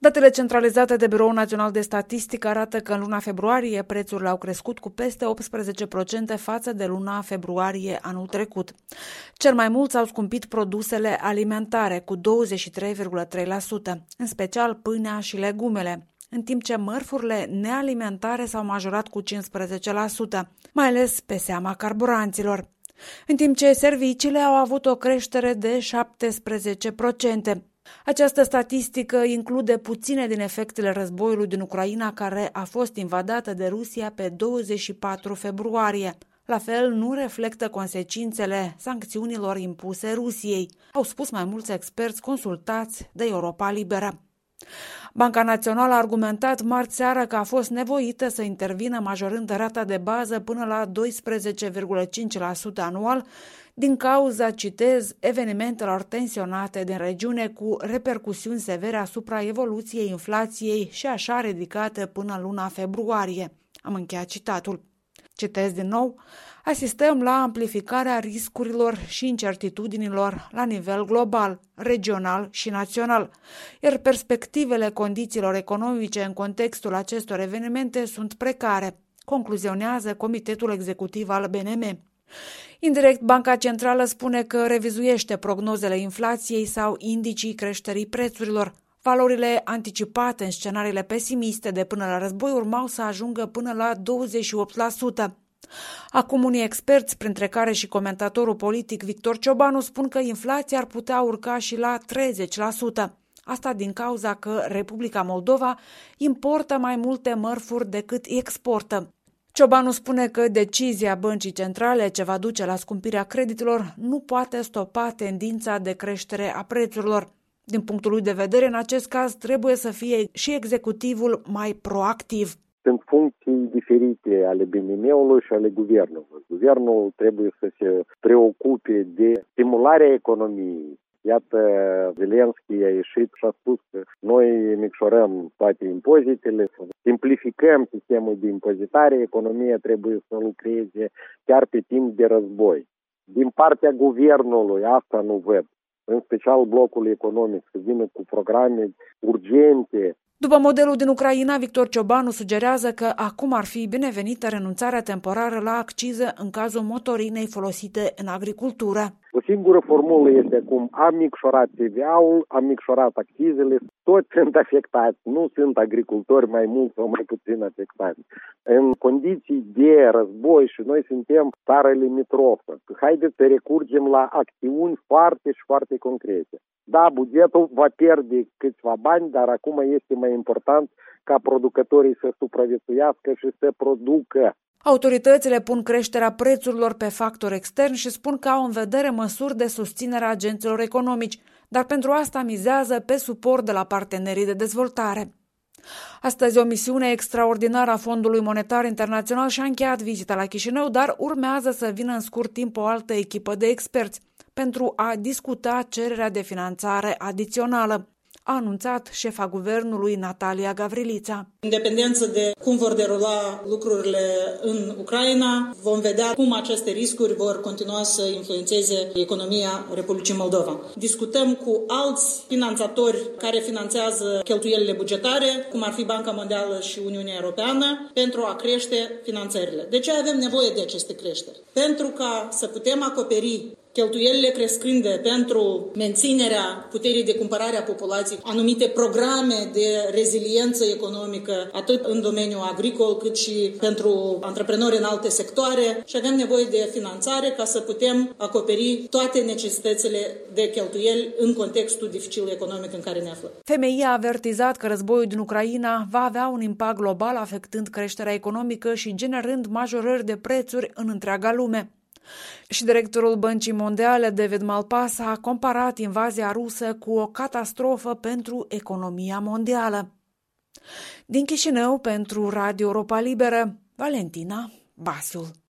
Datele centralizate de Biroul Național de Statistică arată că în luna februarie prețurile au crescut cu peste 18% față de luna februarie anul trecut. Cel mai mult s-au scumpit produsele alimentare cu 23,3%, în special pâinea și legumele, în timp ce mărfurile nealimentare s-au majorat cu 15%, mai ales pe seama carburanților, în timp ce serviciile au avut o creștere de 17%. Această statistică include puține din efectele războiului din Ucraina, care a fost invadată de Rusia pe 24 februarie. La fel, nu reflectă consecințele sancțiunilor impuse Rusiei, au spus mai mulți experți consultați de Europa Liberă. Banca Națională a argumentat marți seară că a fost nevoită să intervină majorând rata de bază până la 12,5% anual din cauza, citez, evenimentelor tensionate din regiune cu repercusiuni severe asupra evoluției inflației și așa ridicate până în luna februarie. Am încheiat citatul. Citez din nou, asistăm la amplificarea riscurilor și incertitudinilor la nivel global, regional și național, iar perspectivele condițiilor economice în contextul acestor evenimente sunt precare, concluzionează Comitetul Executiv al BNM. Indirect, Banca Centrală spune că revizuiește prognozele inflației sau indicii creșterii prețurilor. Valorile anticipate în scenariile pesimiste de până la război urmau să ajungă până la 28%. Acum unii experți, printre care și comentatorul politic Victor Ciobanu, spun că inflația ar putea urca și la 30%. Asta din cauza că Republica Moldova importă mai multe mărfuri decât exportă. Ciobanu spune că decizia Băncii Centrale, ce va duce la scumpirea creditelor, nu poate stopa tendința de creștere a prețurilor. Din punctul lui de vedere, în acest caz, trebuie să fie și executivul mai proactiv. Sunt funcții diferite ale BNM-ului și ale guvernului. Guvernul trebuie să se preocupe de stimularea economiei. Iată, Zelenski a ieșit și a spus că noi micșorăm toate impozitele, simplificăm sistemul de impozitare, economia trebuie să lucreze chiar pe timp de război. Din partea guvernului asta nu văd, în special blocul economic, să vină cu programe urgente. După modelul din Ucraina, Victor Ciobanu sugerează că acum ar fi binevenită renunțarea temporară la acciză în cazul motorinei folosite în agricultură. O singură formulă este acum, am micșorat TVA-ul, am micșorat accizele, toți sunt afectați, nu sunt agricultori mai mult sau mai puțin afectați. În condiții de război și noi suntem țară limitrofă, haideți să recurgem la acțiuni foarte și foarte concrete. Da, bugetul va pierde câțiva bani, dar acum este mai important ca producătorii să supraviețuiască și să producă. Autoritățile pun creșterea prețurilor pe factori externi și spun că au în vedere măsuri de susținere a agenților economici, dar pentru asta mizează pe suport de la partenerii de dezvoltare. Astăzi, o misiune extraordinară a Fondului Monetar Internațional și-a încheiat vizita la Chișinău, dar urmează să vină în scurt timp o altă echipă de experți pentru a discuta cererea de finanțare adițională, a anunțat șefa guvernului Natalia Gavrilița. Independență de cum vor derula lucrurile în Ucraina, vom vedea cum aceste riscuri vor continua să influențeze economia Republicii Moldova. Discutăm cu alți finanțatori care finanțează cheltuielile bugetare, cum ar fi Banca Mondială și Uniunea Europeană, pentru a crește finanțările. De ce avem nevoie de aceste creșteri? Pentru ca să putem acoperi cheltuielile crescânde pentru menținerea puterii de cumpărare a populației, anumite programe de reziliență economică, atât în domeniul agricol, cât și pentru antreprenori în alte sectoare, și avem nevoie de finanțare ca să putem acoperi toate necesitățile de cheltuieli în contextul dificil economic în care ne aflăm. FMI a avertizat că războiul din Ucraina va avea un impact global, afectând creșterea economică și generând majorări de prețuri în întreaga lume. Și directorul Băncii Mondiale, David Malpass, a comparat invazia rusă cu o catastrofă pentru economia mondială. Din Chișinău, pentru Radio Europa Liberă, Valentina Basul.